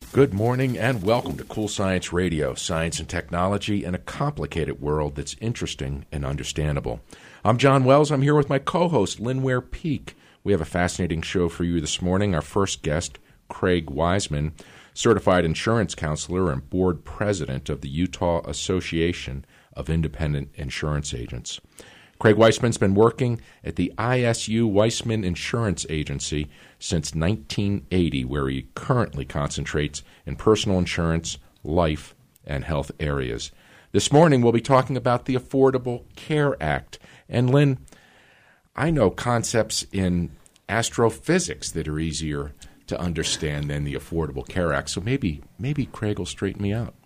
Good morning and welcome to Cool Science Radio, science and technology in a complicated world that's interesting and understandable. I'm John Wells. I'm here with my co-host, Lynn Ware Peak. We have a fascinating show for you this morning. Our first guest, Craig Wiseman, certified insurance counselor and board president of the Utah Association of Independent Insurance Agents. Craig Wiseman's been working at the ISU Weisman Insurance Agency since 1980, where he currently concentrates in personal insurance, life, and health areas. This morning, we'll be talking about the Affordable Care Act. And Lynn, I know concepts in astrophysics that are easier to understand than the Affordable Care Act, so maybe Craig will straighten me out.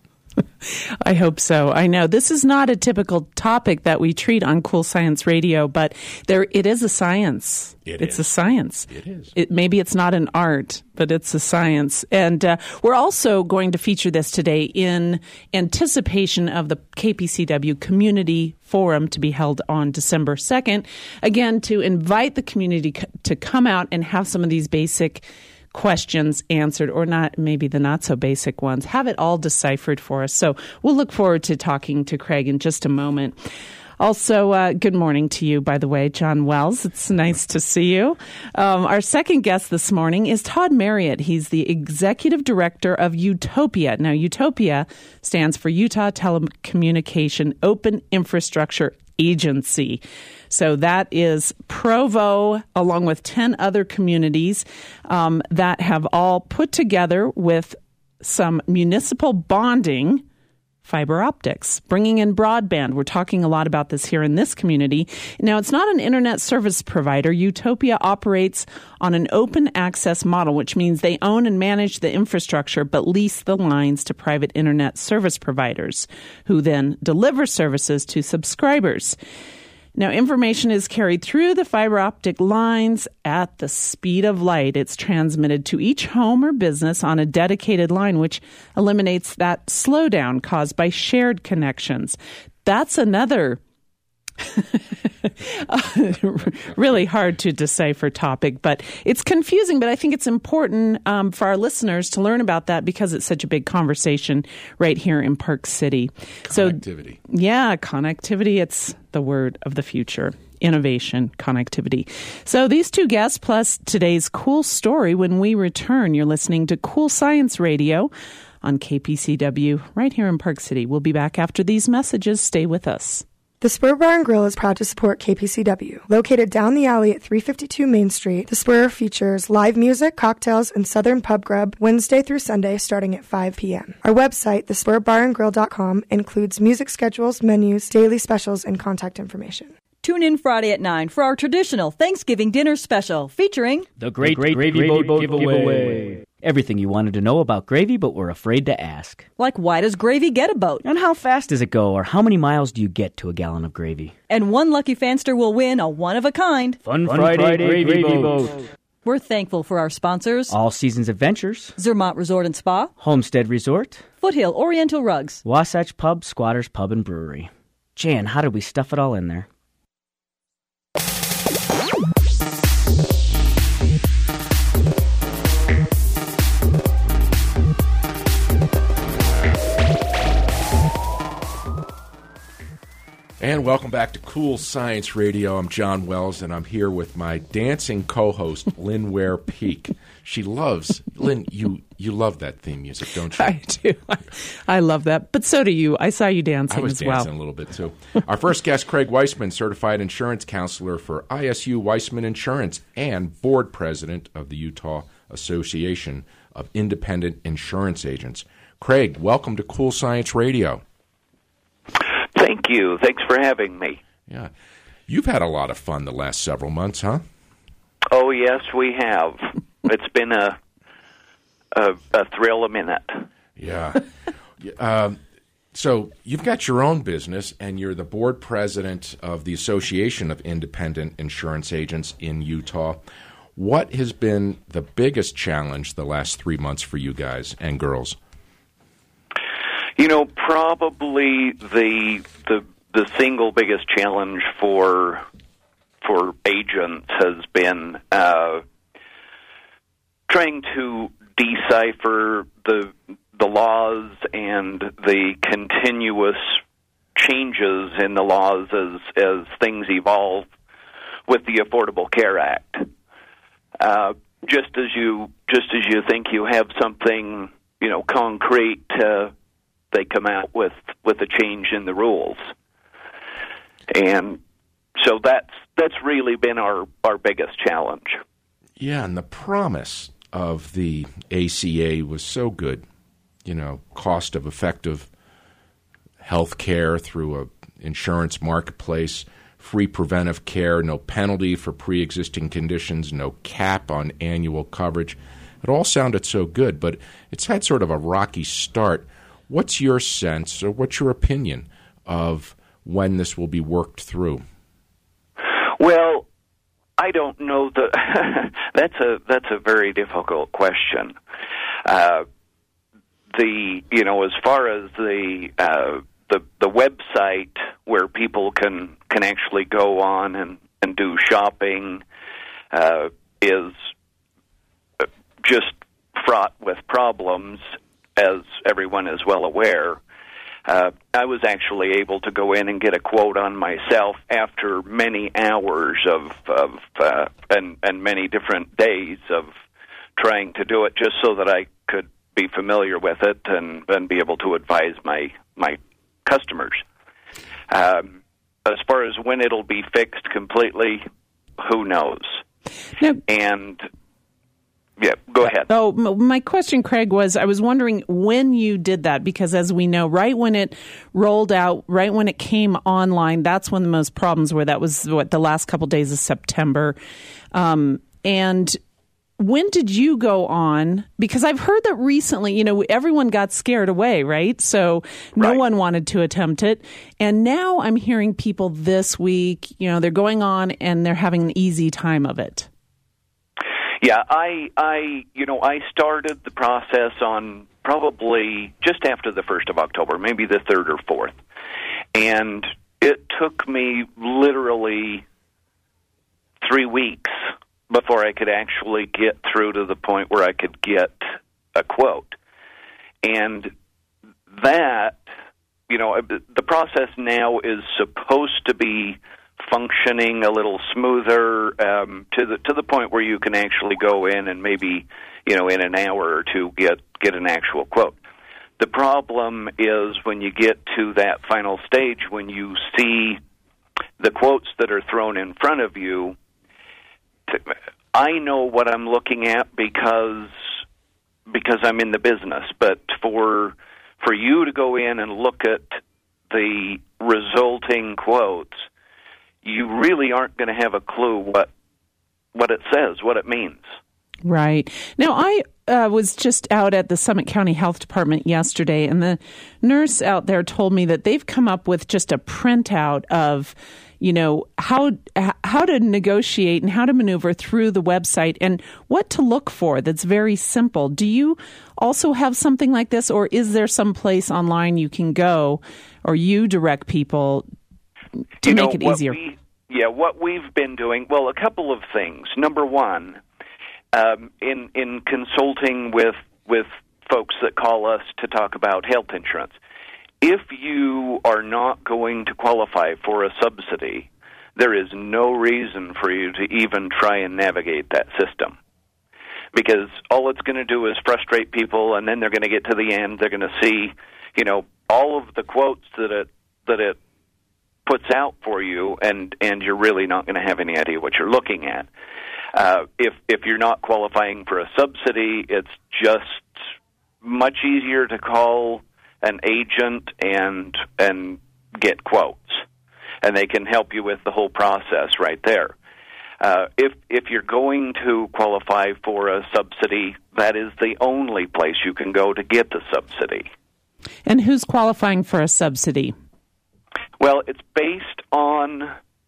I hope so. I know this is not a typical topic that we treat on Cool Science Radio, but it is a science. It's a science. It is. Maybe it's not an art, but it's a science. And we're also going to feature this today in anticipation of the KPCW Community Forum to be held on December 2nd. Again, to invite the community to come out and have some of these basic questions answered, or not, maybe the not so basic ones, have it all deciphered for us. So we'll look forward to talking to Craig in just a moment. Also, good morning to you, by the way, John Wells. It's nice to see you. Our second guest this morning is Todd Marriott. He's the executive director of Utopia. Now, Utopia stands for Utah Telecommunication Open Infrastructure Agency. So that is Provo, along with 10 other communities that have all put together with some municipal bonding fiber optics, bringing in broadband. We're talking a lot about this here in this community. Now, it's not an internet service provider. Utopia operates on an open access model, which means they own and manage the infrastructure but lease the lines to private internet service providers who then deliver services to subscribers. Now, information is carried through the fiber optic lines at the speed of light. It's transmitted to each home or business on a dedicated line, which eliminates that slowdown caused by shared connections. That's another really hard to decipher topic, but it's confusing. But I think it's important for our listeners to learn about that because it's such a big conversation right here in Park City. Connectivity. So, yeah, connectivity. It's the word of the future. Innovation, connectivity. So these two guests plus today's cool story. When we return, you're listening to Cool Science Radio on KPCW right here in Park City. We'll be back after these messages. Stay with us. The Spur Bar and Grill is proud to support KPCW. Located down the alley at 352 Main Street, the Spur features live music, cocktails, and Southern pub grub Wednesday through Sunday starting at 5 p.m. Our website, thespurbarandgrill.com, includes music schedules, menus, daily specials, and contact information. Tune in Friday at 9 for our traditional Thanksgiving dinner special featuring the Great Gravy Boat Giveaway. Everything you wanted to know about gravy but were afraid to ask. Like, why does gravy get a boat? And how fast does it go, or how many miles do you get to a gallon of gravy? And one lucky fanster will win a one-of-a-kind Fun Friday Gravy Boat. We're thankful for our sponsors: All Seasons Adventures, Zermatt Resort and Spa, Homestead Resort, Foothill Oriental Rugs, Wasatch Pub, Squatters Pub and Brewery. Jan, how did we stuff it all in there? And welcome back to Cool Science Radio. I'm John Wells, and I'm here with my dancing co-host, Lynn Ware Peak. She loves, Lynn, you love that theme music, don't you? I do. I love that. But so do you. I saw you dancing as well. I was dancing a little bit, too. Our first guest, Craig Wiseman, certified insurance counselor for ISU Weisman Insurance and board president of the Utah Association of Independent Insurance Agents. Craig, welcome to Cool Science Radio. Thank you. Thanks for having me. Yeah. You've had a lot of fun the last several months, huh? Oh, yes, we have. It's been a thrill a minute. Yeah. So you've got your own business, and you're the board president of the Association of Independent Insurance Agents in Utah. What has been the biggest challenge the last 3 months for you guys and girls? You know, probably the single biggest challenge for agents has been trying to decipher the and the continuous changes in the laws as things evolve with the Affordable Care Act. Just as you think you have something, concrete, they come out with a change in the rules. And so that's really been our biggest challenge. Yeah, and the promise of the ACA was so good. Cost of effective health care through a insurance marketplace, free preventive care, no penalty for pre-existing conditions, no cap on annual coverage. It all sounded so good, but it's had sort of a rocky start. What's your sense, or what's your opinion of when this will be worked through? Well, I don't know. That's a very difficult question. As far as the website where people can actually go on and do shopping is just fraught with problems, as everyone is well aware. I was actually able to go in and get a quote on myself after many hours and many different days of trying to do it, just so that I could be familiar with it and be able to advise my customers. As far as when it'll be fixed completely, who knows? Now, and yeah, go ahead. Oh, my question, Craig, was I was wondering when you did that, because as we know, right when it rolled out, right when it came online, that's when the most problems were. That was the last couple days of September. And when did you go on? Because I've heard that recently, everyone got scared away, right? So no one wanted to attempt it. And now I'm hearing people this week, they're going on and they're having an easy time of it. Yeah, I started the process on probably just after the 1st of October, maybe the 3rd or 4th. And it took me literally 3 weeks before I could actually get through to the point where I could get a quote. And that, the process now is supposed to be functioning a little smoother to the point where you can actually go in and maybe, in an hour or two get an actual quote. The problem is when you get to that final stage, when you see the quotes that are thrown in front of you, I know what I'm looking at because I'm in the business. But for you to go in and look at the resulting quotes, you really aren't going to have a clue what it says, what it means. Right. Now, I was just out at the Summit County Health Department yesterday, and the nurse out there told me that they've come up with just a printout of, how to negotiate and how to maneuver through the website and what to look for. That's very simple. Do you also have something like this, or is there some place online you can go, or you direct people to make it easier? What we've been doing, well, a couple of things. Number one, in consulting with folks that call us to talk about health insurance, if you are not going to qualify for a subsidy, there is no reason for you to even try and navigate that system, because all it's going to do is frustrate people, and then they're going to get to the end. They're going to see, all of the quotes that it puts out for you, and you're really not going to have any idea what you're looking at. If you're not qualifying for a subsidy, it's just much easier to call an agent and get quotes, and they can help you with the whole process right there. If you're going to qualify for a subsidy, that is the only place you can go to get the subsidy. And who's qualifying for a subsidy? Well, it's based on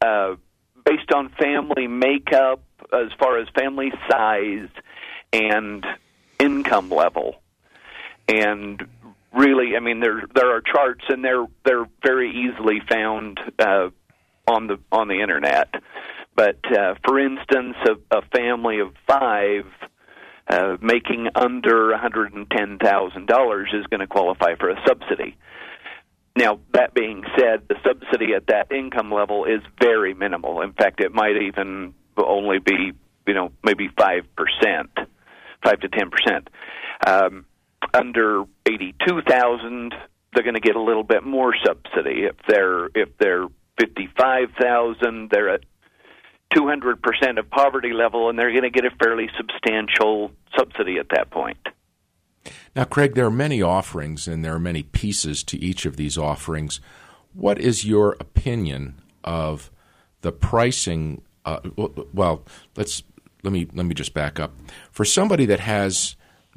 family makeup, as far as family size and income level. And really, there are charts, and they're very easily found on the internet. But for instance, a family of 5, making under $110,000 is going to qualify for a subsidy. Now, that being said, the subsidy at that income level is very minimal. In fact, it might even only be, maybe 5%, 5 to 10%. Under 82,000, they're going to get a little bit more subsidy. If they're 55,000, they're at 200% of poverty level, and they're going to get a fairly substantial subsidy at that point. Now, Craig, there are many offerings, and there are many pieces to each of these offerings. What is your opinion of the pricing? Well, let me just back up. For somebody that has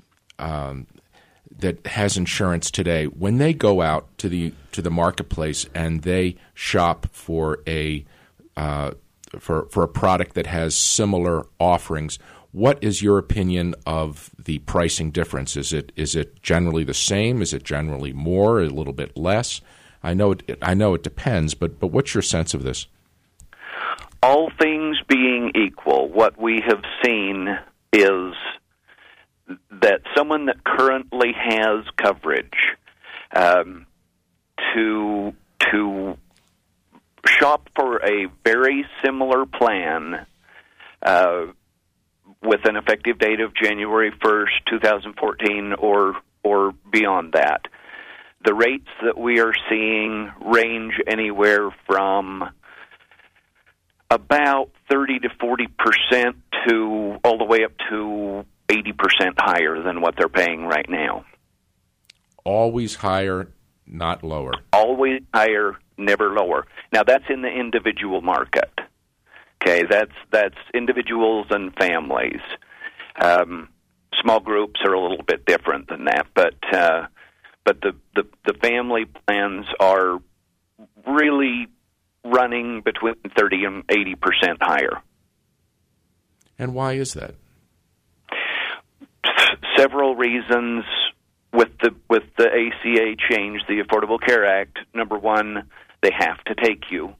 insurance today, when they go out to the marketplace and they shop for a product that has similar offerings, what is your opinion of the pricing difference? Is it generally the same? Is it generally more, a little bit less? I know it depends, but what's your sense of this? All things being equal, what we have seen is that someone that currently has coverage to shop for a very similar plan with an effective date of January 1st, 2014, or beyond that. The rates that we are seeing range anywhere from about 30 to 40% to all the way up to 80% higher than what they're paying right now. Always higher, not lower. Always higher, never lower. Now, that's in the individual market. Okay, that's individuals and families. Small groups are a little bit different than that, but the family plans are really running between 30 and 80% higher. And why is that? Several reasons with the ACA change, the Affordable Care Act. Number one, they have to take you.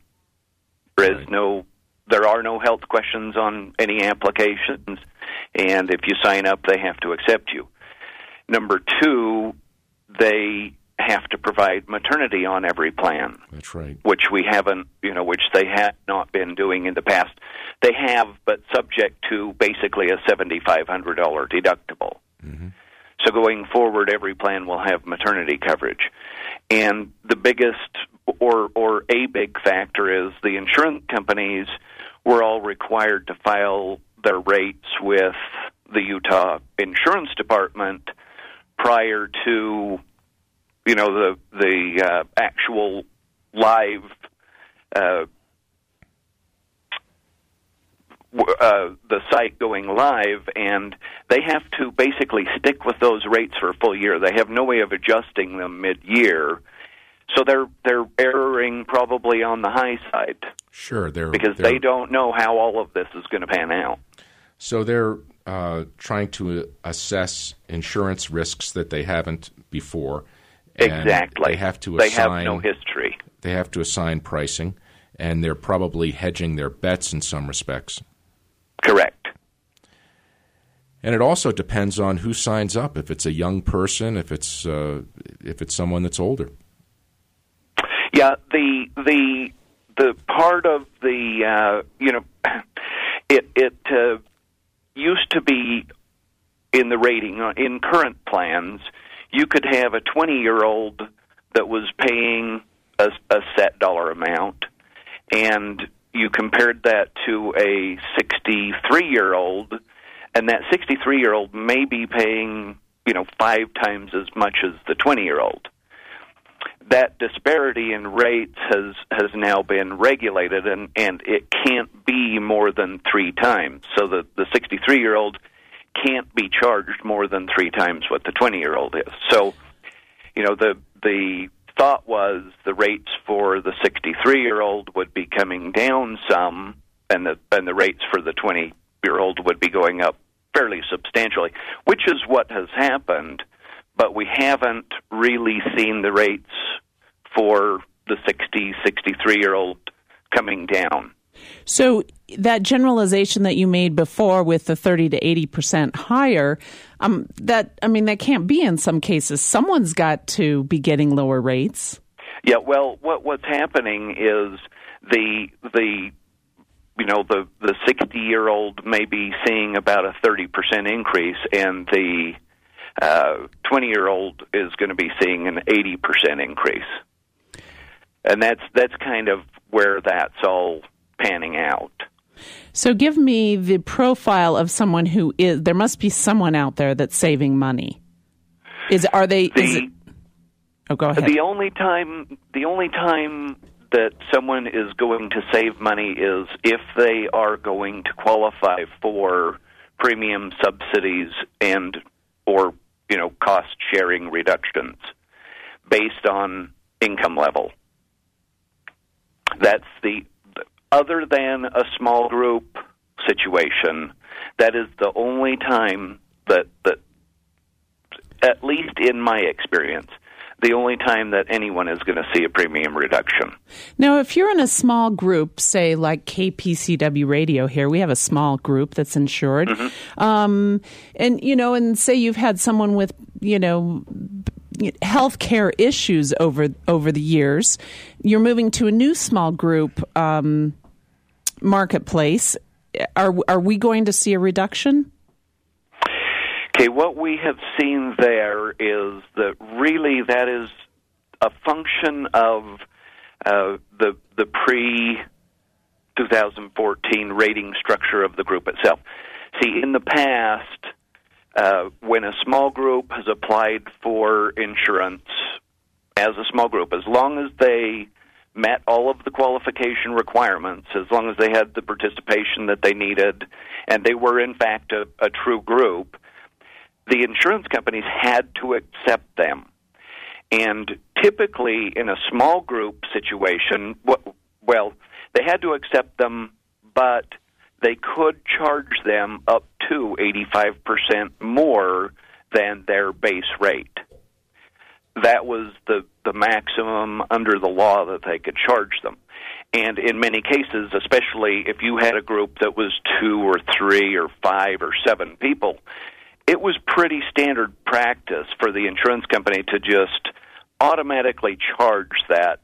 There are no health questions on any applications, and if you sign up, they have to accept you. Number two, they have to provide maternity on every plan. That's right. Which we haven't, which they have not been doing in the past. They have, but subject to basically a $7,500 deductible. Mm-hmm. So going forward, every plan will have maternity coverage. And the biggest or a big factor is the insurance companies were all required to file their rates with the Utah Insurance Department prior to, the actual live the site going live, and they have to basically stick with those rates for a full year. They have no way of adjusting them mid-year, so they're erring probably on the high side. Sure, because they don't know how all of this is going to pan out. So they're trying to assess insurance risks that they haven't before. Exactly. They have no history. They have to assign pricing, and they're probably hedging their bets in some respects. Correct. And it also depends on who signs up. If it's a young person, if it's someone that's older. Yeah, the part of the it used to be in the rating in current plans. You could have a 20-year-old that was paying a set dollar amount, and you compared that to a 63-year-old, and that 63-year-old may be paying 5 times as much as the 20-year-old. That disparity in rates has now been regulated, and it can't be more than 3 times. So the 63-year-old can't be charged more than 3 times what the 20-year-old is. So, the thought was the rates for the 63-year-old would be coming down some, and the rates for the 20-year-old would be going up fairly substantially, which is what has happened. But we haven't really seen the rates for the 63-year-old coming down. So that generalization that you made before with the 30 to 80% higher, that can't be in some cases. Someone's got to be getting lower rates. Yeah, well, what's happening is the 60-year-old may be seeing about a 30% increase, and the 20-year-old is going to be seeing an 80% increase. And that's kind of where that's all panning out. So give me the profile of someone who is. There must be someone out there that's saving money. Go ahead. The only time that someone is going to save money is if they are going to qualify for premium subsidies and or cost sharing reductions based on income level. That's other than a small group situation, that is the only time that at least in my experience, the only time that anyone is going to see a premium reduction. Now, if you're in a small group, say like KPCW Radio here, we have a small group that's insured, and say you've had someone with healthcare issues over the years, you're moving to a new small group marketplace. Are we going to see a reduction? Okay, what we have seen there is that really that is a function of the pre-2014 rating structure of the group itself. See, in the past, when a small group has applied for insurance as a small group, as long as they met all of the qualification requirements, as long as they had the participation that they needed, and they were in fact a true group, the insurance companies had to accept them. And typically in a small group situation, they had to accept them, but they could charge them up to 85% more than their base rate. That was the maximum under the law that they could charge them. And in many cases, especially if you had a group that was 2 or 3 or 5 or 7 people, it was pretty standard practice for the insurance company to just automatically charge that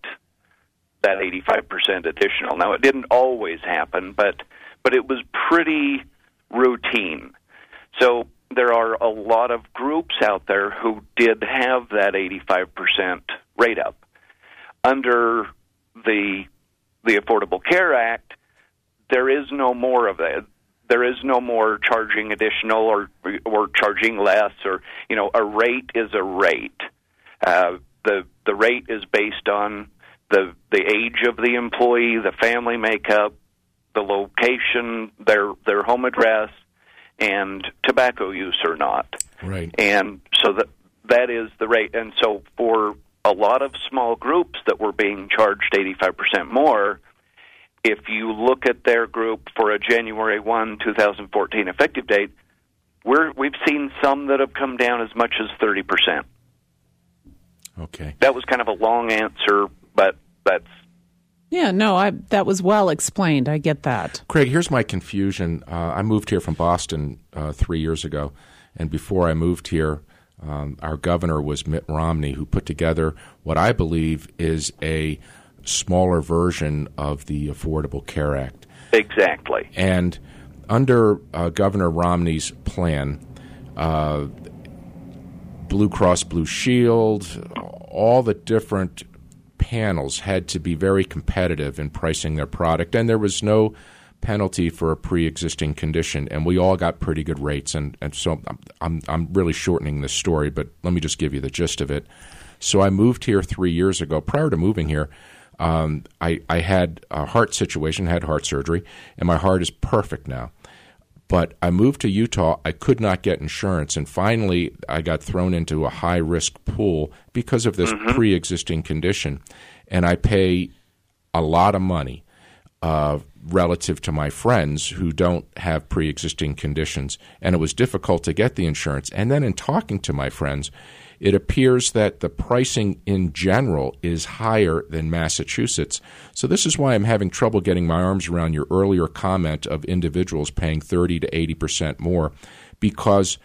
85% additional. Now, it didn't always happen, but it was pretty routine. So there are a lot of groups out there who did have that 85% rate up. Under the Affordable Care Act, there is no more of that. There is no more charging additional or charging less, or a rate is a rate. The rate is based on the age of the employee, the family makeup, the location, their home address, and tobacco use or not. Right. And so that is the rate. And so for a lot of small groups that were being charged 85% more, if you look at their group for a January 1, 2014 effective date, we've seen some that have come down as much as 30%. Okay. That was kind of a long answer, but that's... Yeah, no, that was well explained. I get that. Craig, here's my confusion. I moved here from Boston 3 years ago, and before I moved here, our governor was Mitt Romney, who put together what I believe is a smaller version of the Affordable Care Act. Exactly. And under Governor Romney's plan, Blue Cross Blue Shield, all the different panels had to be very competitive in pricing their product, and there was no penalty for a pre-existing condition, and we all got pretty good rates. And so I'm really shortening this story, but let me just give you the gist of it. So I moved here 3 years ago. Prior to moving here, I had a heart situation, had heart surgery, and my heart is perfect now. But I moved to Utah. I could not get insurance, and finally I got thrown into a high-risk pool because of this pre-existing condition, and I pay a lot of money relative to my friends who don't have pre-existing conditions, and it was difficult to get the insurance. And then in talking to my friends, it appears that the pricing in general is higher than Massachusetts. So this is why I'm having trouble getting my arms around your earlier comment of individuals paying 30 to 80% more, because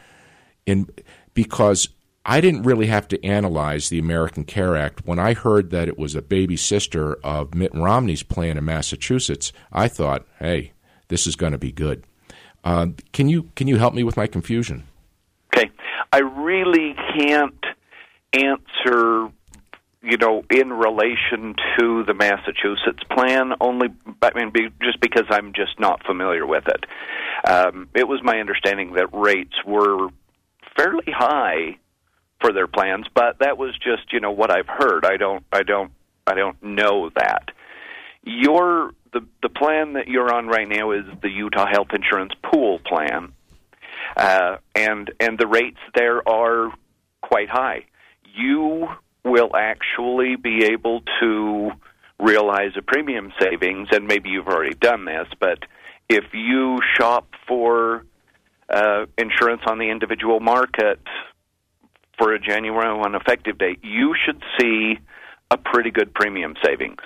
I didn't really have to analyze the American Care Act. When I heard that it was a baby sister of Mitt Romney's plan in Massachusetts, I thought, hey, this is going to be good. Can you help me with my confusion? Okay. I really can't answer, in relation to the Massachusetts plan, just because I'm just not familiar with it. It was my understanding that rates were fairly high for their plans, but that was just, what I've heard. I don't know that. The plan that you're on right now is the Utah Health Insurance Pool plan, and the rates there are quite high. You will actually be able to realize a premium savings, and maybe you've already done this, but if you shop for insurance on the individual market for a January 1 effective date, you should see a pretty good premium savings.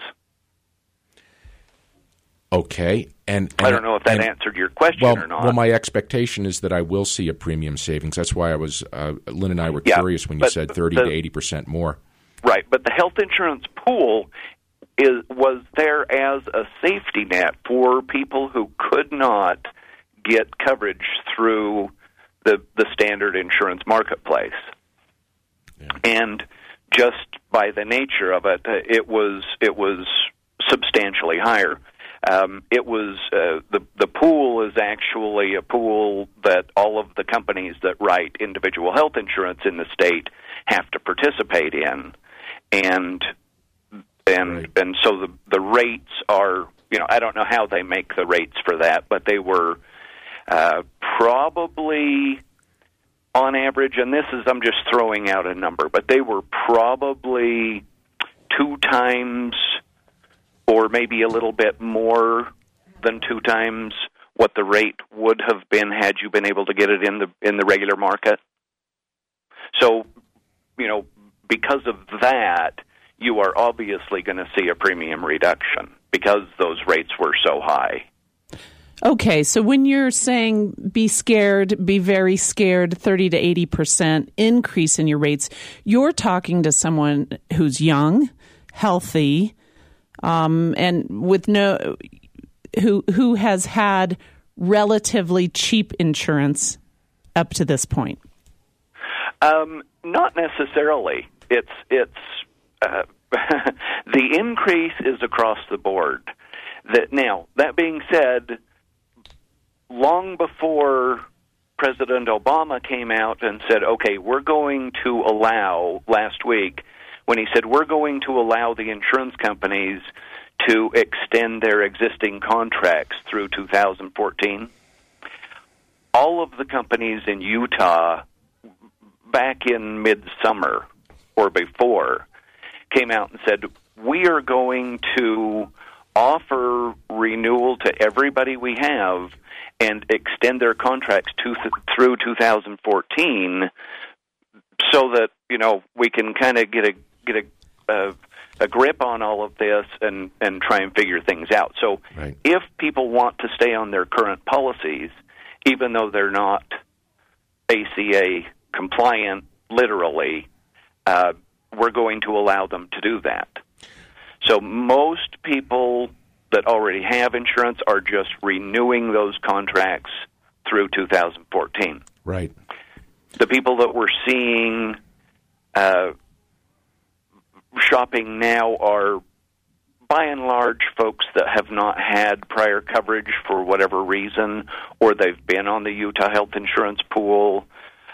Okay. And I don't know if that answered your question or not. Well, my expectation is that I will see a premium savings. That's why I was Lynn and I were curious when you said 30 to 80% more. Right, but the health insurance pool was there as a safety net for people who could not get coverage through the standard insurance marketplace. Yeah. And just by the nature of it, it was substantially higher. It was the pool is actually a pool that all of the companies that write individual health insurance in the state have to participate in, and so the rates are, I don't know how they make the rates for that, but they were probably on average, and I'm just throwing out a number, but they were probably 2 times or maybe a little bit more than 2 times what the rate would have been had you been able to get it in the regular market. So, because of that, you are obviously going to see a premium reduction because those rates were so high. Okay, so when you're saying be scared, be very scared, 30 to 80% increase in your rates, you're talking to someone who's young, healthy, and with who has had relatively cheap insurance up to this point. Not necessarily. It's the increase is across the board. That being said, long before President Obama came out and said, okay, we're going to allow, last week, when he said we're going to allow the insurance companies to extend their existing contracts through 2014, all of the companies in Utah back in midsummer or before came out and said, we are going to offer renewal to everybody we have and extend their contracts through 2014 so that, we can kind of get a grip on all of this and try and figure things out. So right. If people want to stay on their current policies, even though they're not ACA compliant literally, we're going to allow them to do that. So most people that already have insurance are just renewing those contracts through 2014. Right. The people that we're seeing shopping now are, by and large, folks that have not had prior coverage for whatever reason, or they've been on the Utah Health Insurance Pool.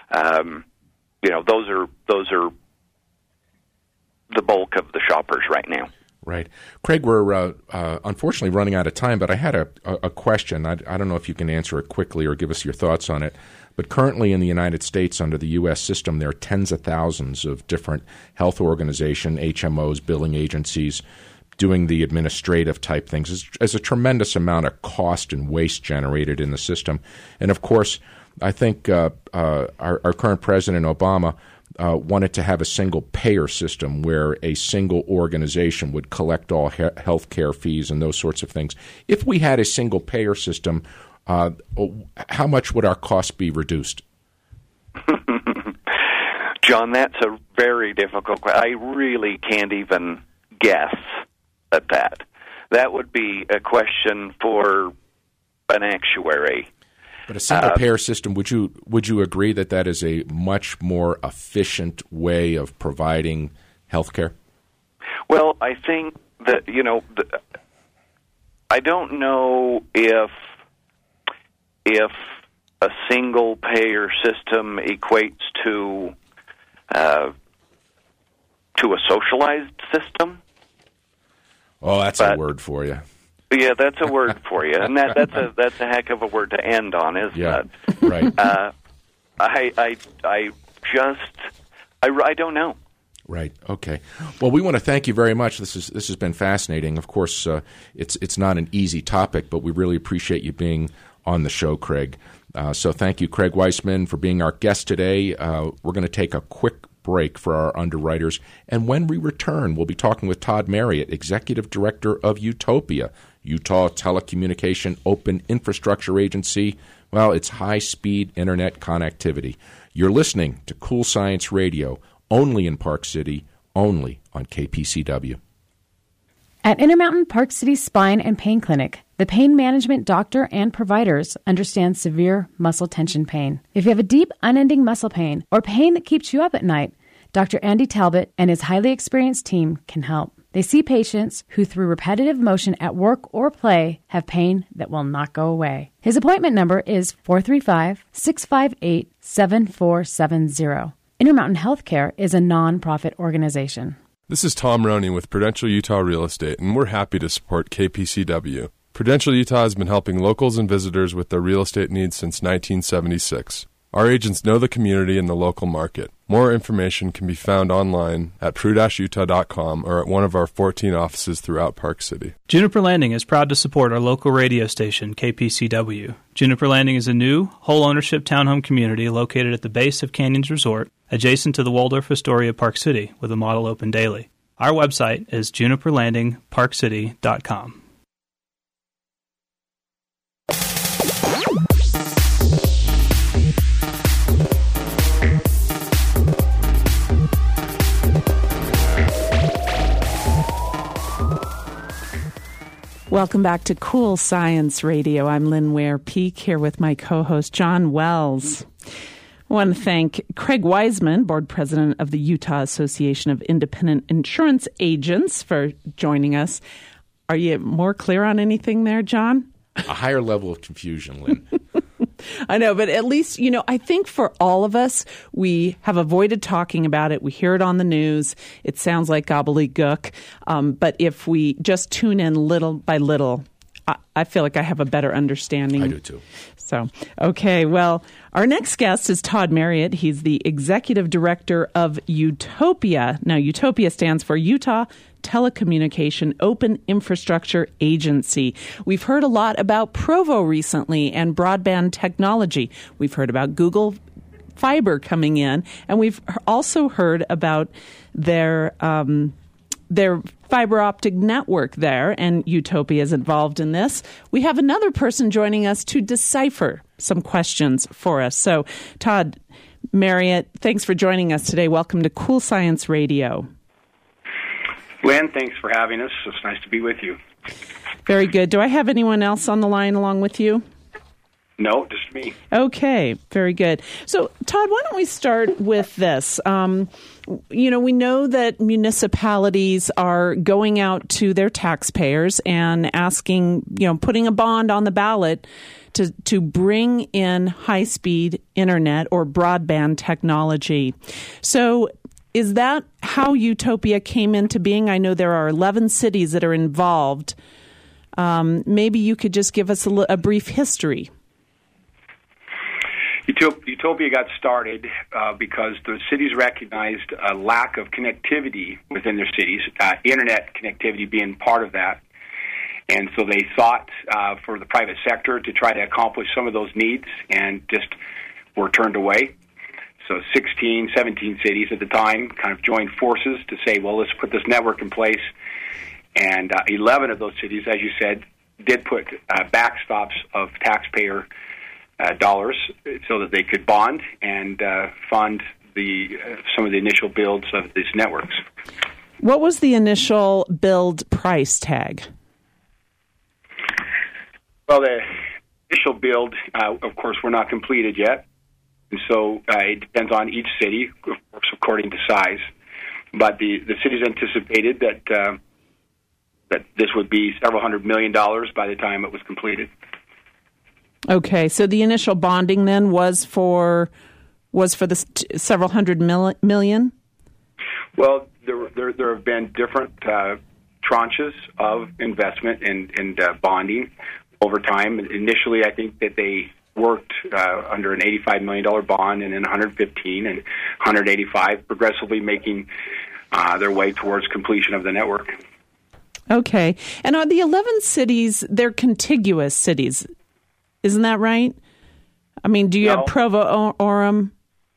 Those are the bulk of the shoppers right now. Right. Craig, we're unfortunately running out of time, but I had a question. I don't know if you can answer it quickly or give us your thoughts on it. But currently in the United States, under the U.S. system, there are tens of thousands of different health organizations, HMOs, billing agencies, doing the administrative type things. There's a tremendous amount of cost and waste generated in the system. And, of course, I think our current President, Obama, wanted to have a single payer system where a single organization would collect all health care fees and those sorts of things. If we had a single payer system, how much would our costs be reduced? John, that's a very difficult question. I really can't even guess at that. That would be a question for an actuary. But a single payer system, would you agree that that is a much more efficient way of providing health care? Well, I think that, I don't know if a single payer system equates to a socialized system. Oh, that's a word for you. Yeah, that's a word for you, and that's a heck of a word to end on, isn't it? Right. I don't know. Right. Okay. Well, we want to thank you very much. This has been fascinating. Of course, it's not an easy topic, but we really appreciate you being on the show, Craig. So thank you, Craig Weissman, for being our guest today. We're going to take a quick break for our underwriters, and when we return, we'll be talking with Todd Marriott, Executive Director of Utopia, Utah Telecommunication Open Infrastructure Agency. Well, it's high-speed internet connectivity. You're listening to Cool Science Radio, only in Park City, only on KPCW. At Intermountain Park City Spine and Pain Clinic, the pain management doctor and providers understand severe muscle tension pain. If you have a deep, unending muscle pain or pain that keeps you up at night, Dr. Andy Talbot and his highly experienced team can help. They see patients who, through repetitive motion at work or play, have pain that will not go away. His appointment number is 435-658-7470. Intermountain Healthcare is a nonprofit organization. This is Tom Roney with Prudential Utah Real Estate, and we're happy to support KPCW. Prudential Utah has been helping locals and visitors with their real estate needs since 1976. Our agents know the community and the local market. More information can be found online at pru-utah.com or at one of our 14 offices throughout Park City. Juniper Landing is proud to support our local radio station, KPCW. Juniper Landing is a new, whole-ownership townhome community located at the base of Canyons Resort, adjacent to the Waldorf Astoria Park City, with a model open daily. Our website is juniperlandingparkcity.com. Welcome back to Cool Science Radio. I'm Lynn Ware-Peak here with my co-host John Wells. I want to thank Craig Weissman, Board President of the Utah Association of Independent Insurance Agents, for joining us. Are you more clear on anything there, John? A higher level of confusion, Lynn. I know, but at least, I think for all of us, we have avoided talking about it. We hear it on the news. It sounds like gobbledygook. But if we just tune in little by little, I feel like I have a better understanding. I do too. So, okay, well, our next guest is Todd Marriott. He's the Executive Director of Utopia. Now, Utopia stands for Utah Telecommunication Open Infrastructure Agency. We've heard a lot about Provo recently and broadband technology. We've heard about Google Fiber coming in, and we've also heard about their fiber optic network there, and Utopia is involved in this. We have another person joining us to decipher some questions for us. So, Todd Marriott, thanks for joining us today. Welcome to Cool Science Radio. Lynn, thanks for having us. It's nice to be with you. Very good. Do I have anyone else on the line along with you? No, just me. Okay, very good. So, Todd, why don't we start with this? We know that municipalities are going out to their taxpayers and asking, putting a bond on the ballot to bring in high-speed internet or broadband technology. So, is that how Utopia came into being? I know there are 11 cities that are involved. Maybe you could just give us a brief history. Utopia got started because the cities recognized a lack of connectivity within their cities, internet connectivity being part of that. And so they sought for the private sector to try to accomplish some of those needs and just were turned away. So 16, 17 cities at the time kind of joined forces to say, well, let's put this network in place. And 11 of those cities, as you said, did put backstops of taxpayer dollars so that they could bond and fund some of the initial builds of these networks. What was the initial build price tag? Well, the initial build, of course, were not completed yet. And so it depends on each city, of course, according to size. But the cities anticipated that this would be several $100 million by the time it was completed. Okay, so the initial bonding then was for the several hundred million? Well, there have been different tranches of investment and bonding over time. Initially, I think that they worked under an $85 million bond and then $115 and $185, progressively making their way towards completion of the network. Okay. And are the 11 cities, they're contiguous cities, isn't that right? I mean, do you have Provo, Orem?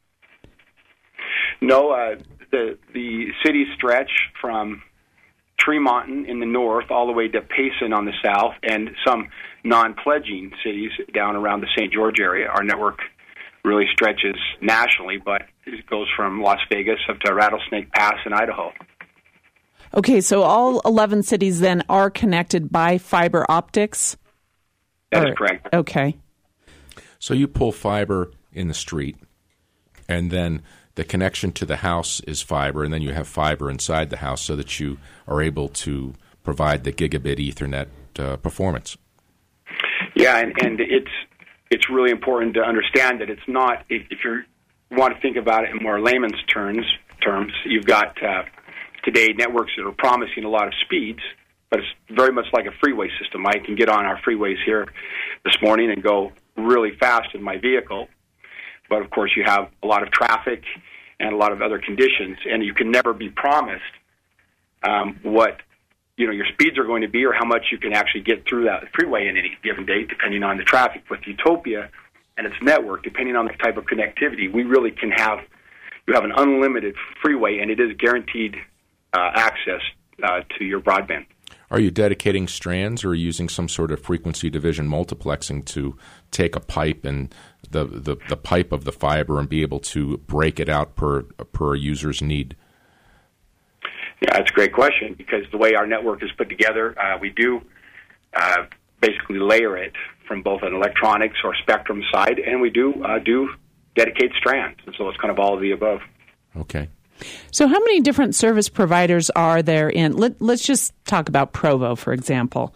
No, the cities stretch from Tremonton in the north all the way to Payson on the south, and some non-pledging cities down around the St. George area. Our network really stretches nationally, but it goes from Las Vegas up to Rattlesnake Pass in Idaho. Okay, so all 11 cities then are connected by fiber optics? That is correct. Okay. So you pull fiber in the street, and then the connection to the house is fiber, and then you have fiber inside the house so that you are able to provide the gigabit Ethernet performance. Yeah, and it's really important to understand that it's not, if you want to think about it in more layman's terms, you've got today networks that are promising a lot of speeds, but it's very much like a freeway system. I can get on our freeways here this morning and go really fast in my vehicle, but of course you have a lot of traffic and a lot of other conditions, and you can never be promised what your speeds are going to be or how much you can actually get through that freeway in any given day, depending on the traffic. With Utopia and its network, depending on the type of connectivity, we really can have an unlimited freeway, and it is guaranteed access to your broadband. Are you dedicating strands or using some sort of frequency division multiplexing to take a pipe and the pipe of the fiber and be able to break it out per user's need? Yeah, that's a great question, because the way our network is put together, we do basically layer it from both an electronics or spectrum side, and we do dedicate strands. And so it's kind of all of the above. Okay. So how many different service providers are there in? Let's just talk about Provo, for example.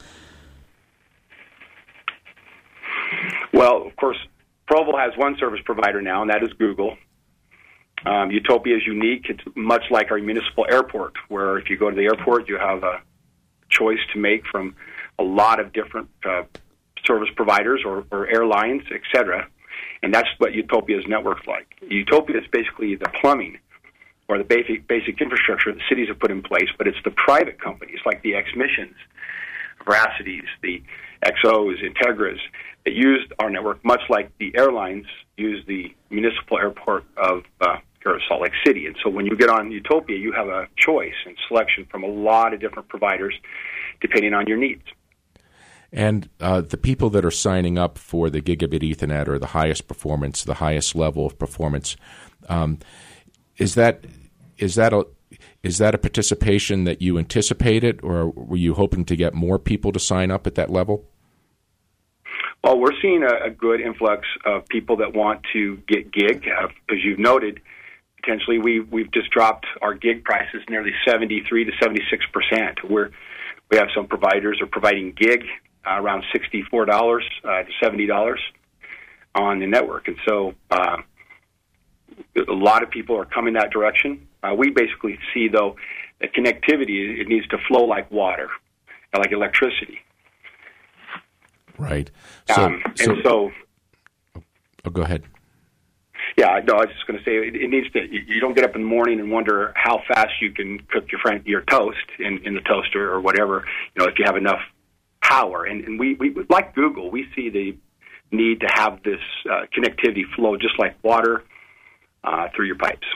Well, of course, Provo has one service provider now, and that is Google. Utopia is unique. It's much like our municipal airport, where if you go to the airport, you have a choice to make from a lot of different service providers or airlines, et cetera. And that's what Utopia's network's like. Utopia is basically the plumbing or the basic infrastructure the cities have put in place, but it's the private companies like the X-Missions, Veracities, the XOs, Integras, that use our network, much like the airlines use the municipal airport of Salt Lake City. And so when you get on Utopia, you have a choice and selection from a lot of different providers depending on your needs. And the people that are signing up for the gigabit Ethernet or the highest performance, the highest level of performance, is that a participation that you anticipated, or were you hoping to get more people to sign up at that level? Well, we're seeing a good influx of people that want to get gig. As you've noted, potentially we've just dropped our gig prices nearly 73 to 76%. We have some providers are providing gig around $64 to $70 on the network, and so a lot of people are coming that direction. We basically see, though, that connectivity, it needs to flow like water, like electricity. Right. Oh, go ahead. Yeah, no, I was just going to say it needs to. You don't get up in the morning and wonder how fast you can cook your toast in the toaster or whatever. If you have enough power, and we like Google, we see the need to have this connectivity flow just like water through your pipes.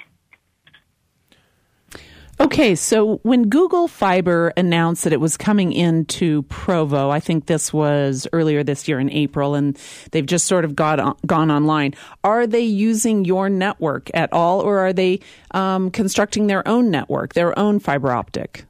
Okay, so when Google Fiber announced that it was coming into Provo, I think this was earlier this year in April, and they've just sort of gone online. Are they using your network at all, or are they constructing their own network, their own fiber optic?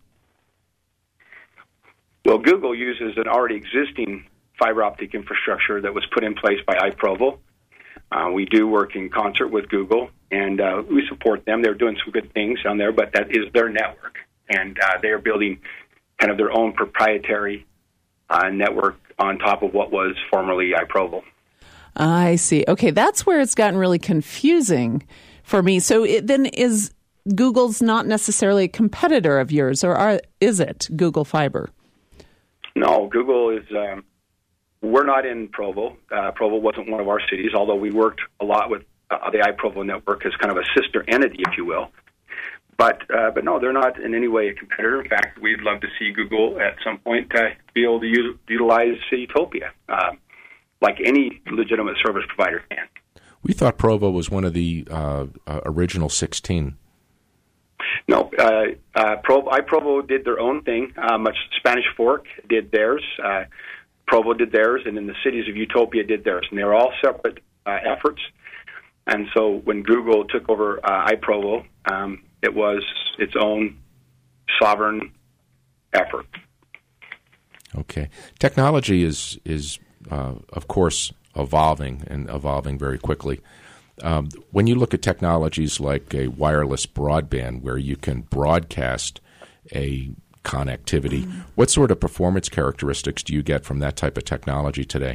Well, Google uses an already existing fiber optic infrastructure that was put in place by iProvo. We do work in concert with Google, and we support them. They're doing some good things on there, but that is their network, and they are building kind of their own proprietary network on top of what was formerly iProvo. I see. Okay, that's where it's gotten really confusing for me. So then is Google's not necessarily a competitor of yours, or is it Google Fiber? No, Google is... We're not in Provo. Provo wasn't one of our cities, although we worked a lot with the iProvo network as kind of a sister entity, if you will. But no, they're not in any way a competitor. In fact, we'd love to see Google at some point be able to utilize Utopia, like any legitimate service provider can. We thought Provo was one of the original 16. No, iProvo did their own thing. Spanish Fork did theirs. Provo did theirs, and then the cities of Utopia did theirs. And they're all separate efforts. And so when Google took over iProvo, it was its own sovereign effort. Okay. Technology is of course, evolving and evolving very quickly. When you look at technologies like a wireless broadband where you can broadcast a connectivity, what sort of performance characteristics do you get from that type of technology today?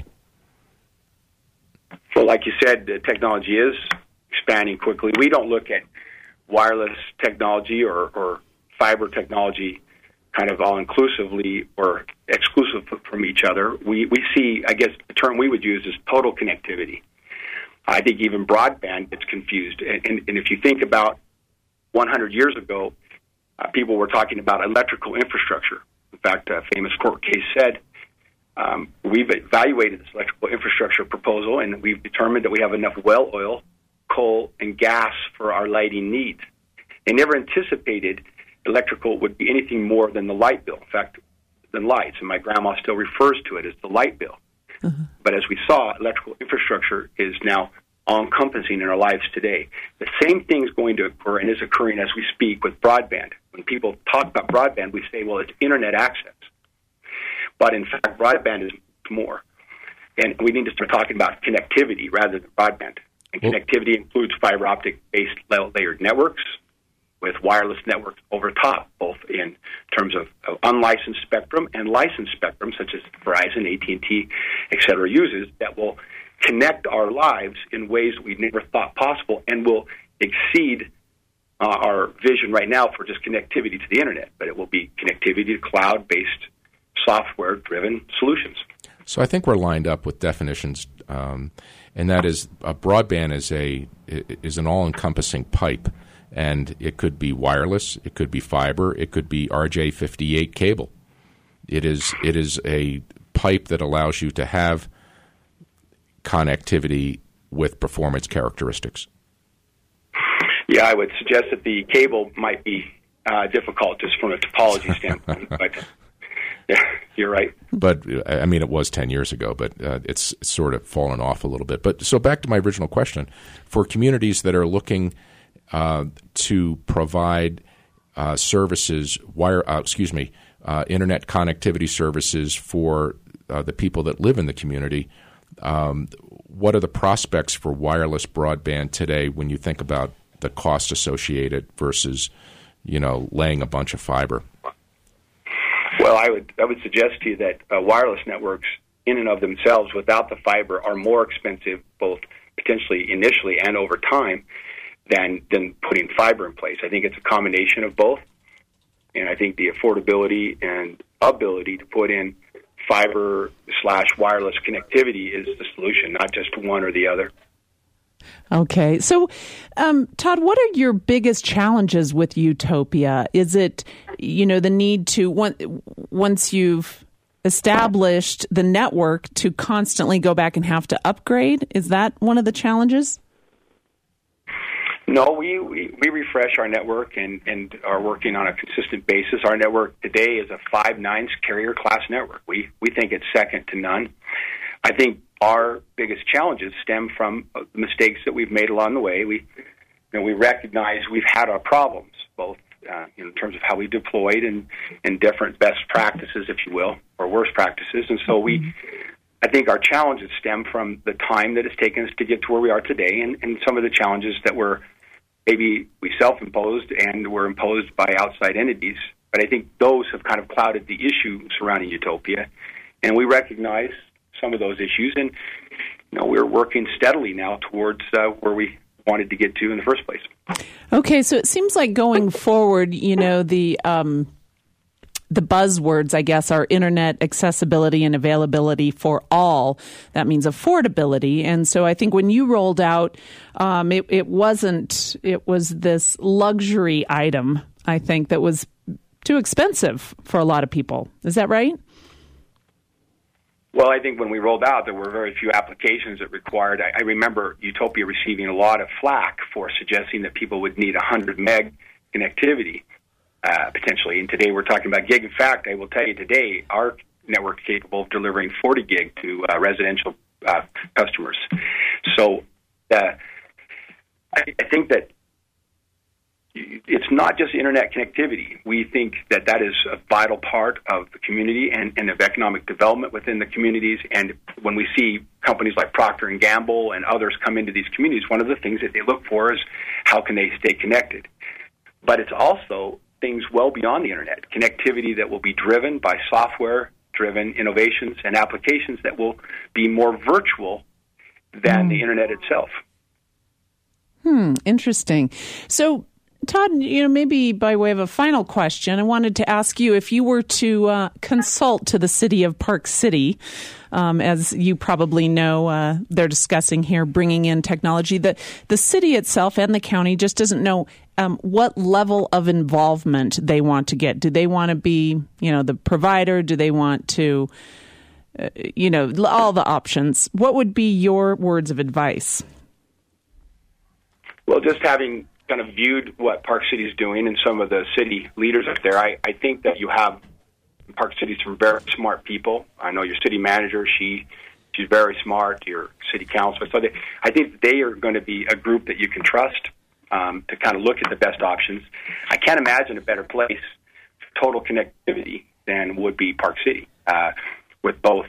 Well, like you said, the technology is expanding quickly. We don't look at wireless technology or fiber technology kind of all-inclusively or exclusive from each other. We see, I guess the term we would use is total connectivity. I think even broadband gets confused. And if you think about 100 years ago, people were talking about electrical infrastructure. In fact, a famous court case said, we've evaluated this electrical infrastructure proposal, and we've determined that we have enough well oil, coal, and gas for our lighting needs. They never anticipated electrical would be anything more than the light bill. In fact, than lights, and my grandma still refers to it as the light bill. Mm-hmm. But as we saw, electrical infrastructure is now all-encompassing in our lives today. The same thing is going to occur and is occurring as we speak with broadband. When people talk about broadband, we say, well, it's internet access. But in fact, broadband is more. And we need to start talking about connectivity rather than broadband. And connectivity includes fiber optic-based layered networks with wireless networks over top, both in terms of unlicensed spectrum and licensed spectrum, such as Verizon, AT&T, et cetera, uses, that will connect our lives in ways that we never thought possible and will exceed our vision right now for just connectivity to the internet. But it will be connectivity to cloud-based, software-driven solutions. So I think we're lined up with definitions, and that is broadband is an all-encompassing pipe. And it could be wireless, it could be fiber, it could be RJ58 cable. It is a pipe that allows you to have connectivity with performance characteristics. Yeah, I would suggest that the cable might be difficult just from a topology standpoint, but yeah, you're right. But, I mean, it was 10 years ago, but it's sort of fallen off a little bit. But so back to my original question. For communities that are looking to provide services, internet connectivity services for the people that live in the community. What are the prospects for wireless broadband today when you think about the cost associated versus, laying a bunch of fiber? Well, I would suggest to you that wireless networks in and of themselves without the fiber are more expensive, both potentially initially and over time, than putting fiber in place. I think it's a combination of both, and I think the affordability and ability to put in fiber/wireless connectivity is the solution, not just one or the other. Okay. So, Todd, what are your biggest challenges with Utopia? Is it, the need to, once you've established the network, to constantly go back and have to upgrade? Is that one of the challenges? No, we refresh our network and are working on a consistent basis. Our network today is a 5 nines carrier class network. We think it's second to none. I think our biggest challenges stem from the mistakes that we've made along the way. We recognize we've had our problems, both in terms of how we deployed and different best practices, if you will, or worst practices. And so I think our challenges stem from the time that it's taken us to get to where we are today, and some of the challenges that maybe we self-imposed and were imposed by outside entities. But I think those have kind of clouded the issue surrounding Utopia, and we recognize some of those issues, and we're working steadily now towards where we wanted to get to in the first place. Okay, so it seems like going forward, the buzzwords, I guess, are internet accessibility and availability for all. That means affordability. And so I think when you rolled out, it was this luxury item, I think, that was too expensive for a lot of people. Is that right? Well, I think when we rolled out, there were very few applications that required. I remember Utopia receiving a lot of flack for suggesting that people would need 100 meg connectivity. Potentially, and today we're talking about gig. In fact, I will tell you today, our network is capable of delivering 40 gig to residential customers. So I think that it's not just internet connectivity. We think that is a vital part of the community and of economic development within the communities. And when we see companies like Procter & Gamble and others come into these communities, one of the things that they look for is how can they stay connected. But it's also things well beyond the internet, connectivity that will be driven by software-driven innovations and applications that will be more virtual than the internet itself. Interesting. So, Todd, maybe by way of a final question, I wanted to ask you if you were to consult to the city of Park City, as you probably know, they're discussing here bringing in technology. The city itself and the county just doesn't know what level of involvement they want to get. Do they want to be, the provider? Do they want to, all the options? What would be your words of advice? Well, just having kind of viewed what Park City is doing and some of the city leaders up there, I think that you have in Park City some very smart people. I know your city manager, she's very smart, your city council. So I think they are going to be a group that you can trust to kind of look at the best options. I can't imagine a better place for total connectivity than would be Park City, with both,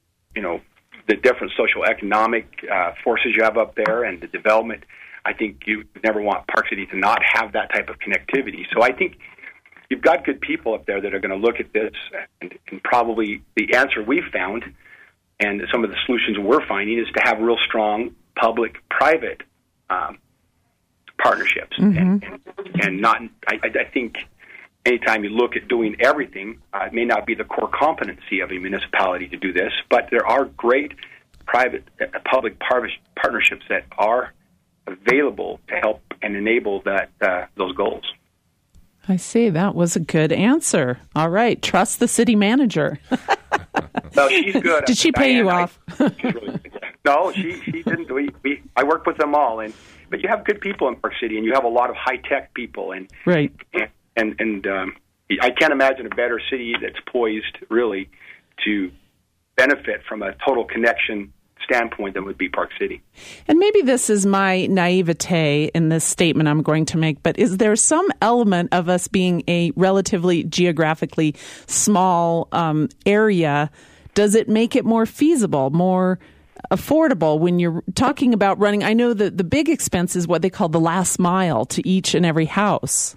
the different social economic forces you have up there and the development. I think you never want Park City to not have that type of connectivity. So I think you've got good people up there that are going to look at this, and probably the answer we've found and some of the solutions we're finding is to have real strong public-private partnerships. And not, I think anytime you look at doing everything, it may not be the core competency of a municipality to do this, but there are great private public partnerships that are available to help and enable those goals. I see. That was a good answer. All right. Trust the city manager. No, she's good. Did she pay you off? She's really good. No, she didn't. I work with them all, but you have good people in Park City, and you have a lot of high-tech people. And right. And I can't imagine a better city that's poised, really, to benefit from a total connection standpoint than would be Park City. And maybe this is my naivete in this statement I'm going to make, but is there some element of us being a relatively geographically small area? Does it make it more feasible, more affordable when you're talking about running? I know that the big expense is what they call the last mile to each and every house.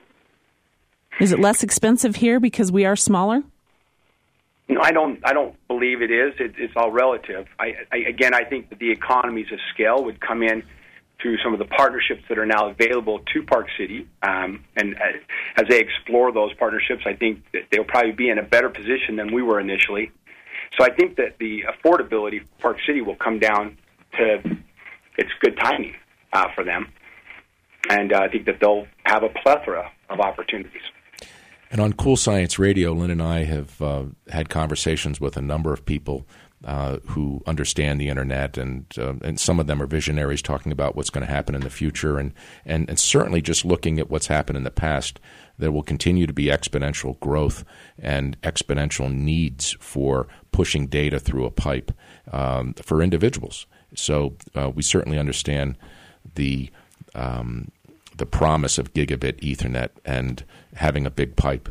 Is it less expensive here because we are smaller? No, I don't believe it is. It's all relative. I think that the economies of scale would come in through some of the partnerships that are now available to Park City. And as they explore those partnerships, I think that they'll probably be in a better position than we were initially. So I think that the affordability for Park City will come down to it's good timing for them. And I think that they'll have a plethora of opportunities. And on Cool Science Radio, Lynn and I have had conversations with a number of people who understand the internet, and some of them are visionaries talking about what's going to happen in the future, and certainly just looking at what's happened in the past. There will continue to be exponential growth and exponential needs for pushing data through a pipe for individuals. So we certainly understand the promise of gigabit Ethernet and having a big pipe.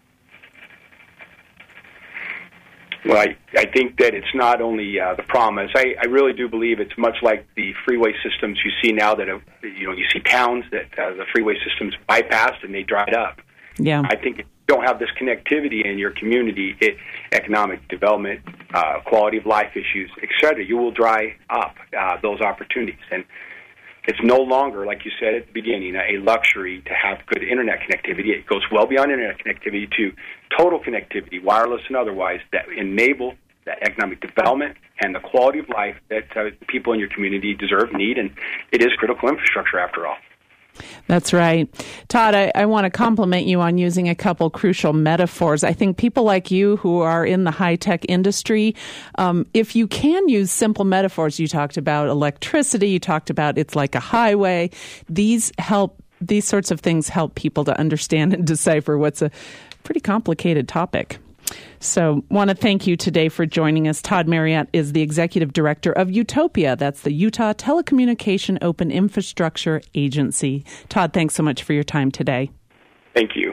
Well, I think that it's not only the promise. I really do believe it's much like the freeway systems you see now that you see towns that the freeway systems bypassed and they dried up. Yeah, I think if you don't have this connectivity in your community, economic development, quality of life issues, etc., you will dry up those opportunities. And it's no longer, like you said at the beginning, a luxury to have good internet connectivity. It goes well beyond internet connectivity to total connectivity, wireless and otherwise, that enable that economic development and the quality of life that people in your community deserve, need, and it is critical infrastructure after all. That's right. Todd, I want to compliment you on using a couple crucial metaphors. I think people like you who are in the high-tech industry, if you can use simple metaphors, you talked about electricity, you talked about it's like a highway, these sorts of things help people to understand and decipher what's a pretty complicated topic. So want to thank you today for joining us. Todd Marriott is the Executive Director of Utopia. That's the Utah Telecommunication Open Infrastructure Agency. Todd, thanks so much for your time today. Thank you.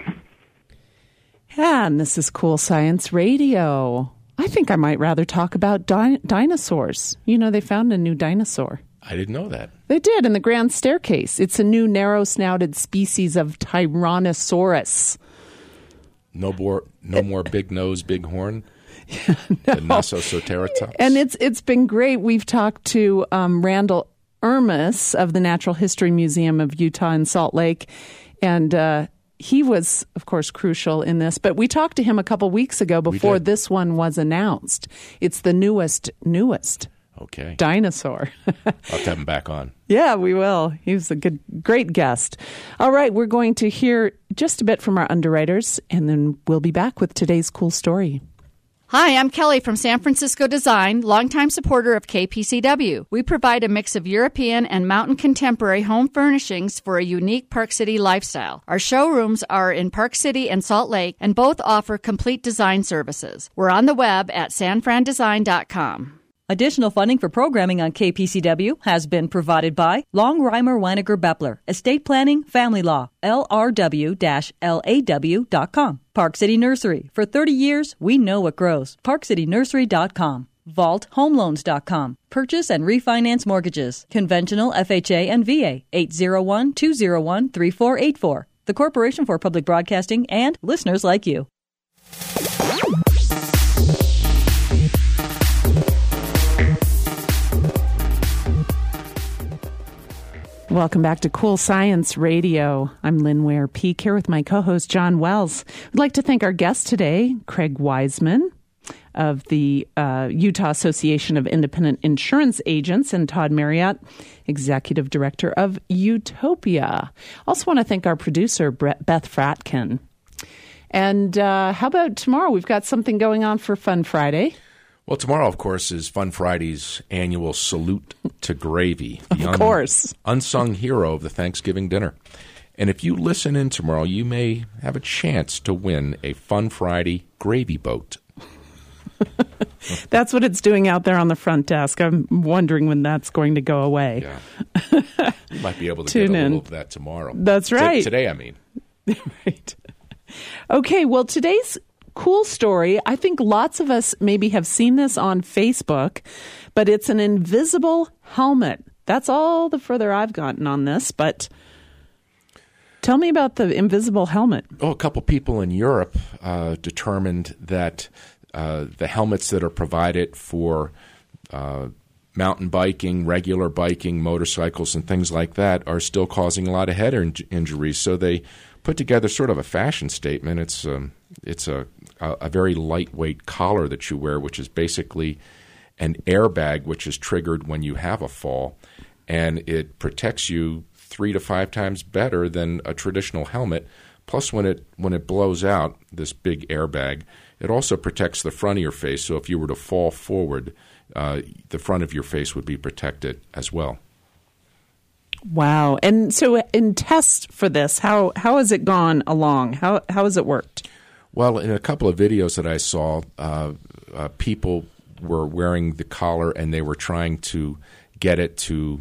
And this is Cool Science Radio. I think I might rather talk about dinosaurs. You know, they found a new dinosaur. I didn't know that. They did in the Grand Staircase. It's a new narrow-snouted species of Tyrannosaurus. No more big nose, big horn. Yeah, no. The Nossoceratops. And it's been great. We've talked to Randall Ermis of the Natural History Museum of Utah in Salt Lake, and he was, of course, crucial in this. But we talked to him a couple weeks ago before this one was announced. It's the newest dinosaur. I'll have to have him back on. Yeah, we will. He was a great guest. All right, we're going to hear just a bit from our underwriters, and then we'll be back with today's cool story. Hi, I'm Kelly from San Francisco Design, longtime supporter of KPCW. We provide a mix of European and mountain contemporary home furnishings for a unique Park City lifestyle. Our showrooms are in Park City and Salt Lake, and both offer complete design services. We're on the web at sanfrandesign.com. Additional funding for programming on KPCW has been provided by Longheimer Weiniger Beppler, Estate Planning, Family Law, LRW-LAW.com. Park City Nursery. For 30 years, we know what grows. ParkCityNursery.com. VaultHomeLoans.com. Purchase and refinance mortgages. Conventional FHA and VA. 801-201-3484. The Corporation for Public Broadcasting and listeners like you. Welcome back to Cool Science Radio. I'm Lynn Ware Peak here with my co-host John Wells. I'd like to thank our guest today, Craig Wiseman of the Utah Association of Independent Insurance Agents, and Todd Marriott, Executive Director of Utopia. Also want to thank our producer, Beth Fratkin. And how about tomorrow? We've got something going on for Fun Friday. Well, tomorrow, of course, is Fun Friday's annual Salute to Gravy, the unsung hero of the Thanksgiving dinner. And if you listen in tomorrow, you may have a chance to win a Fun Friday gravy boat. That's what it's doing out there on the front desk. I'm wondering when that's going to go away. Yeah. You might be able to get a little of that tomorrow. That's right. Today, I mean. Right. Okay, well, today's cool story, I think lots of us maybe have seen this on Facebook, but it's an invisible helmet. That's all the further I've gotten on this, but tell me about the invisible helmet. Oh, a couple people in Europe determined that the helmets that are provided for mountain biking, regular biking, motorcycles, and things like that are still causing a lot of head injuries. So they put together sort of a fashion statement. It's a very lightweight collar that you wear, which is basically an airbag, which is triggered when you have a fall, and it protects you 3 to 5 times better than a traditional helmet. Plus, when it blows out, this big airbag, it also protects the front of your face. So if you were to fall forward, the front of your face would be protected as well. Wow. And so in tests for this, how has it gone along? How has it worked? Well, in a couple of videos that I saw, people were wearing the collar and they were trying to get it to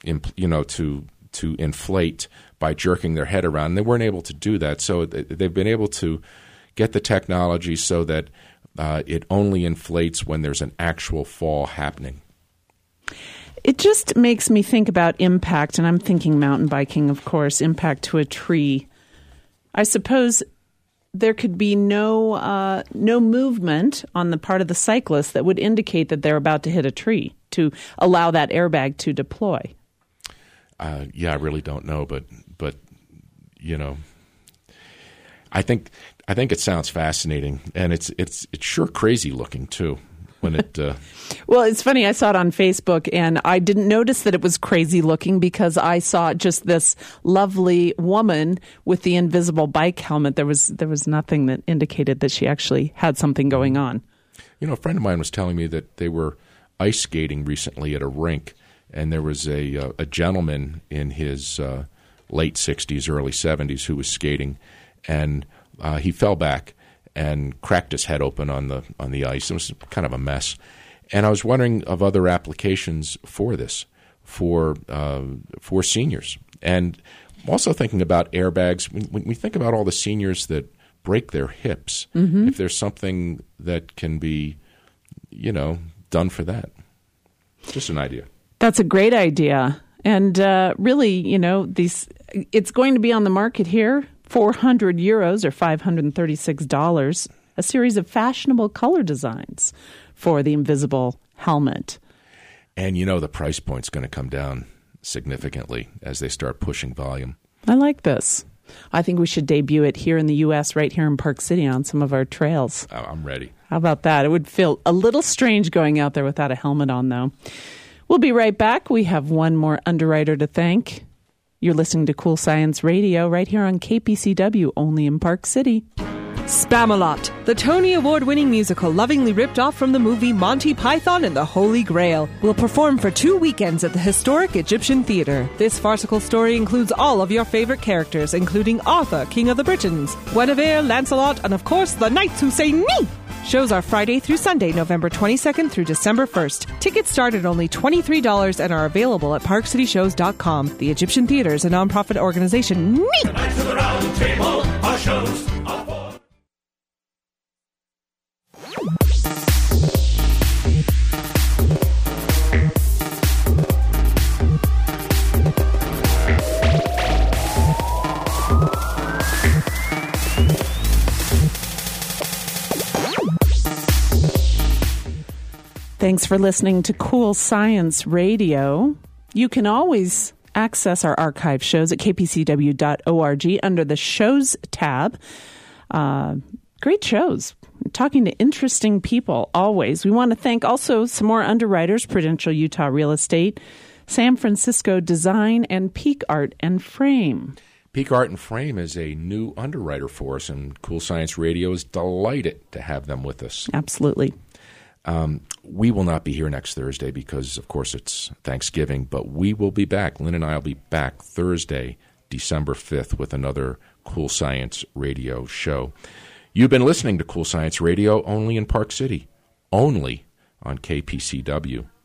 inflate by jerking their head around. They weren't able to do that. So they've been able to get the technology so that it only inflates when there's an actual fall happening. It just makes me think about impact, and I'm thinking mountain biking, of course, impact to a tree. I suppose there could be no movement on the part of the cyclist that would indicate that they're about to hit a tree to allow that airbag to deploy. I really don't know, but I think it sounds fascinating, and it's sure crazy looking too. When it well, it's funny. I saw it on Facebook, and I didn't notice that it was crazy looking because I saw just this lovely woman with the invisible bike helmet. There was nothing that indicated that she actually had something going on. A friend of mine was telling me that they were ice skating recently at a rink, and there was a gentleman in his late 60s, early 70s who was skating, and he fell back and cracked his head open on the ice. It was kind of a mess. And I was wondering of other applications for this, for seniors. And I'm also thinking about airbags. When we think about all the seniors that break their hips, if there's something that can be, done for that. Just an idea. That's a great idea. And really, it's going to be on the market here. €400 or $536, a series of fashionable color designs for the invisible helmet. And the price point's going to come down significantly as they start pushing volume. I like this. I think we should debut it here in the U.S., right here in Park City on some of our trails. Oh, I'm ready. How about that? It would feel a little strange going out there without a helmet on, though. We'll be right back. We have one more underwriter to thank. You're listening to Cool Science Radio right here on KPCW, only in Park City. Spamalot, the Tony Award-winning musical lovingly ripped off from the movie Monty Python and the Holy Grail, will perform for 2 weekends at the historic Egyptian Theatre. This farcical story includes all of your favorite characters, including Arthur, King of the Britons, Guinevere, Lancelot, and of course, the Knights who say "Nee!" Shows are Friday through Sunday, November 22nd through December 1st. Tickets start at only $23 and are available at parkcityshows.com. The Egyptian Theatre is a non-profit organization. The Knights of the Round Table are shows of war. Thanks for listening to Cool Science Radio. You can always access our archive shows at kpcw.org under the Shows tab. Great shows. Talking to interesting people, always. We want to thank also some more underwriters, Prudential Utah Real Estate, San Francisco Design, and Peak Art and Frame. Peak Art and Frame is a new underwriter for us, and Cool Science Radio is delighted to have them with us. Absolutely. We will not be here next Thursday because, of course, it's Thanksgiving, but we will be back. Lynn and I will be back Thursday, December 5th, with another Cool Science Radio show. You've been listening to Cool Science Radio only in Park City, only on KPCW.